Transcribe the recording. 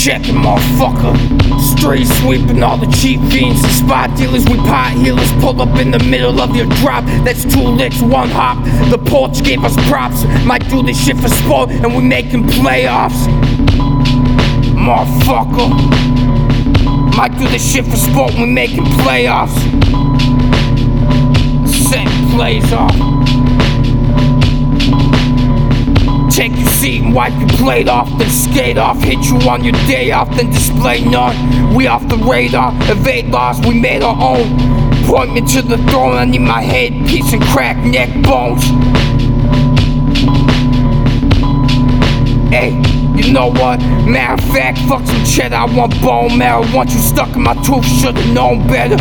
checking, motherfucker. Street sweeping all the cheap fiends and spot dealers. We pot healers, pull up in the middle of your drop. That's 2 licks, 1 hop. The porch gave us props. Might do this shit for sport, and we making playoffs. Motherfucker. Might do this shit for sport, we making playoffs. Set plays off. Take your seat and wipe your plate off, then skate off. Hit you on your day off, then display none. We off the radar, evade laws, we made our own. Point me to the throne, I need my head piece and crack neck bones. Hey, you know what? Matter of fact, fuck some cheddar, I want bone marrow. Want you stuck in my tooth, should've known better.